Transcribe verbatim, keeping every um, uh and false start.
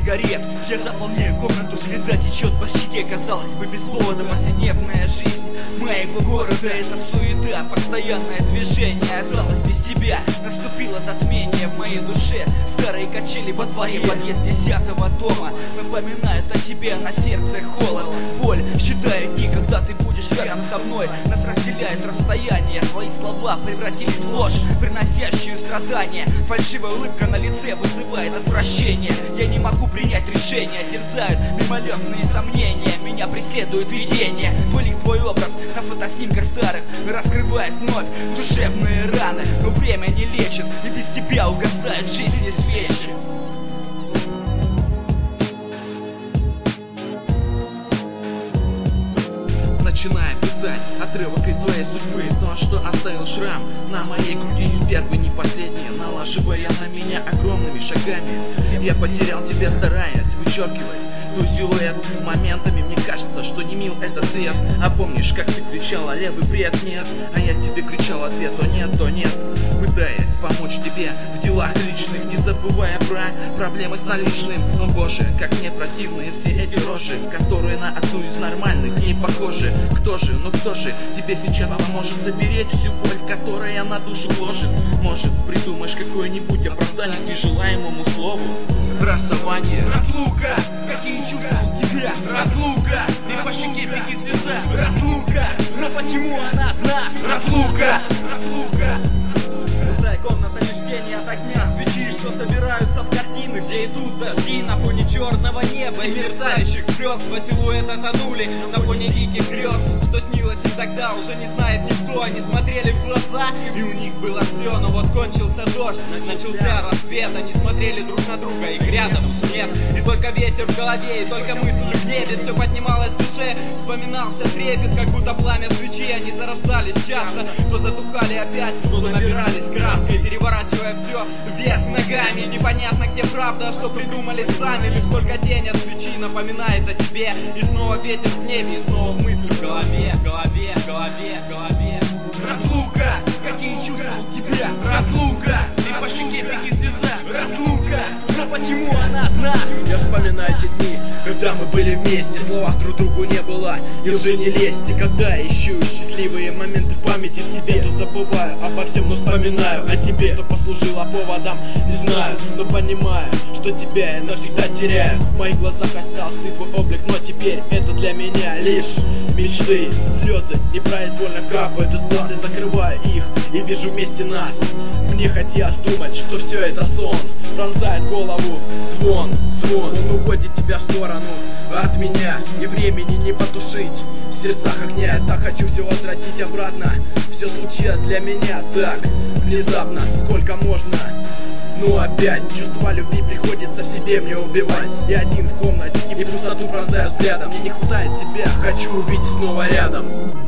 сигарет. Я заполняю комнату, слеза течет по щеке. Казалось бы, без повода повседневная жизнь моего города — это суета, постоянное движение. Осталось без тебя, наступило затмение в моей душе. Старые качели во дворе, подъезд десятого дома напоминают о тебе, на сердце холод, боль. Считаю дни, когда ты будешь рядом со мной. Нас разделяет расстояние, твои слова превратились в ложь, приносящую страдания. Фальшивая улыбка на лице вызывает отвращение. Я не могу принять решение, терзают мимолетные сомнения. Меня преследует видение. Твой лик, твой образ на фотоснимках старых раскрывает вновь душевные раны. Но время не лечит, и без тебя угасает жизнь и свечи. Начиная писать отрывок из своей судьбы, то, что оставил шрам на моей груди, не первый, не последний, налаживая на меня огромными шагами. Я потерял тебя, стараясь вычеркивать твой силуэт. Моментами мне кажется, что не мил этот цвет. А помнишь, как ты кричала: левый бред, нет? А я тебе кричал ответ: то нет, то нет. Пытаясь помочь тебе в делах личных, не забывая про проблемы с наличным. О боже, как мне противны все эти рожи, которые на одну из нормальных не похожи. Кто же, ну кто же тебе сейчас поможет заберечь всю боль, которая на душу ложит? Может, придумаешь какое-нибудь оправдание к нежелаемому слову расставание? Разлука, какие чувства у тебя? Разлука, ты по щеке бегит слеза. Разлука, но почему она одна? Разлука, разлука. Пустая комната, лишь тени от огня, свечи, что собираются в картины, где идут дожди на фоне черного неба и мерцающих звезд. Два силуэта тонули на фоне диких грез. Что снилось им тогда, уже не знает никто. Они смотрели в глаза, и у них было все. Но вот кончился дождь, начался рассвет. Они смотрели друг на друга, их рядом уж нет. И только ветер в голове, и только мысль в небе. Все поднималось в душе, вспоминался трепет, как будто пламя свечи. Они зарождались часто, то затухали опять, то набирались краской, переворачивая все вверх ногами. Непонятно, где правда, что придумали сами. Лишь только тень от свечи напоминает о тебе. И снова ветер в небе, и снова мысль в голове, в голове, в голове, в голове. Разлука, какие чувства у тебя? Разлука, ты по щеке бегит слеза. Разлука, но почему она одна? Я вспоминаю те дни, когда мы были вместе, словах друг другу не было, и уже не лезть. И когда ищу счастливые моменты в памяти в себе, то забываю обо всем, но вспоминаю о тебе, что послужило поводом. Не знаю, но понимаю, что тебя я навсегда теряю. В моих глазах остался ты, твой облик, но теперь это для меня лишь мечты. Слезы непроизвольно капают из глаз, я закрываю их и вижу вместе нас. Мне хотелось думать, что все это сон, пронзает голову звон, звон. Он уводит тебя в сторону от меня, и времени не потушить. В сердцах огня, я так хочу все возвратить обратно. Все случилось для меня так внезапно, сколько можно. Но опять чувство любви приходится в себе мне убивать. Я один в комнате и пустоту пронзаю взглядом. Мне не хватает тебя, хочу увидеть снова рядом.